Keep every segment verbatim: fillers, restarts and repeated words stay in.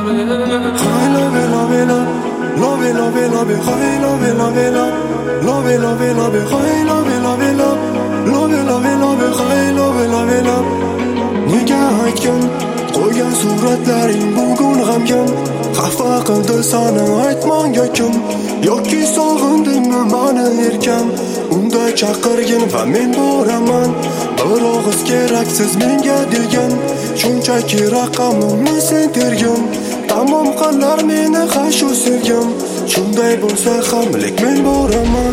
Hay love love love love love love hay love love love love love love hay love love love love love love hay love love love nega aytgan qo'ygan suratlaring bugun g'amgin xafa qildi seni aytmanga kim yoki sog'indingmi meni erkam unda chaqirgin va men boraman bir og'iz keraksiz menga degan shunchaki raqamimni sen tergin tamom qilar meni hashu sevgim shunday bo'lsa ham lek men boraman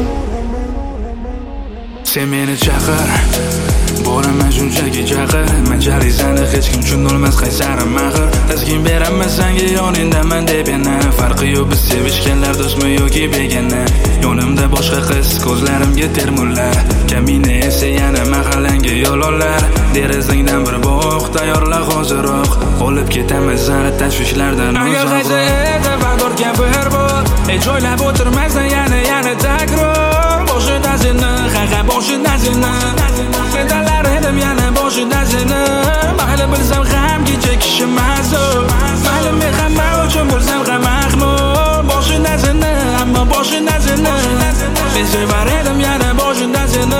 sen meni chaqir boraman shunchaki chaqir men jarizani hech kim tushunolmas qaysarim maxir taskin beraman senga yoningdaman deb yana farqi yo'q biz sevishganlar do'stmi yoki begona yonimda boshqa qiz ko'zlarimga termullar kamina esa yana mahallanga yo'lonlar derazangdan bir bog' tayyorla hoziroq olib ketamiz zara tashvishlardan agar qaysi edi vaqt kampir bor hech o'ylab o'tirmasdan yana yana takror boshida seni haqa boshida seni men tanlar edim yana boshida seni mayli bilsam ham kecha kishim mazur mayli men hamma uchun bo'lsam ham mahmud boshida seni ammo boshida seni men sevar edim yana boshida seni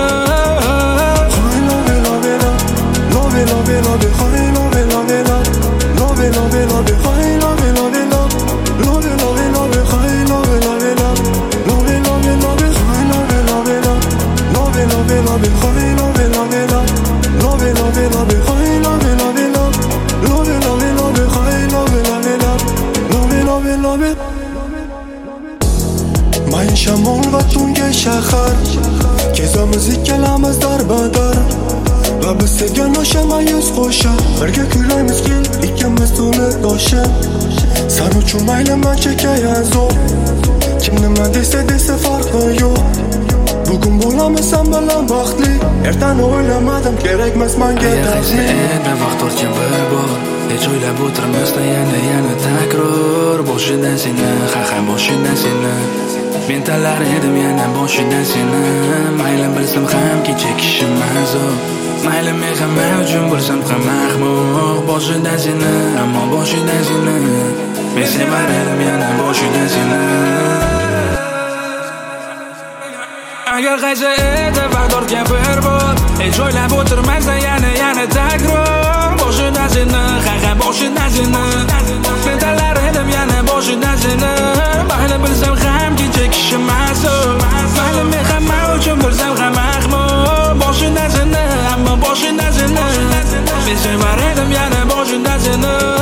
love love love hay love love love love love love hay love love love love love love hay love love love love love love hay love love love love love love hay love love love love love love hay love love love love love love hay love love love love love men shamol va tunga shahar kezamiz ikkalamiz darbadar va biz sevgan o'sha mayus qo'sha birga kuylaymiz kel ikkimiz to'la tosha san uchun mayli man chekayan zo'r kim nima desa desa farqi yo'q bugun bo'lamiz sen bilan baxtli ertani o'ylamadim kerakmas menga tavsiya edi vaqt o'tgan bir bor hech o'ylab o'tirmasdan yana yana takror boshidan seni ha ha boshidan seni men tanlar edim yana boshidan seni mayli bilsam ham kecha kishim mazur mayli men hamma uchun bo'lsam ham mahmud boshidan seni ammo boshidan seni men sevar edim yana boshidan seni agar qaysi edi vaqt kampir bor hech o'ylab o'tirmasdan yana yana takror boshidan seni ha ha boshidan seni men tanlar edim yana boshidan seni mayli bilsam ham kecha kishim mazur mayli men hamma uchun bo'lsam ham mahmud boshidan seni ammo boshidan seni men sevar edim yana boshidan seni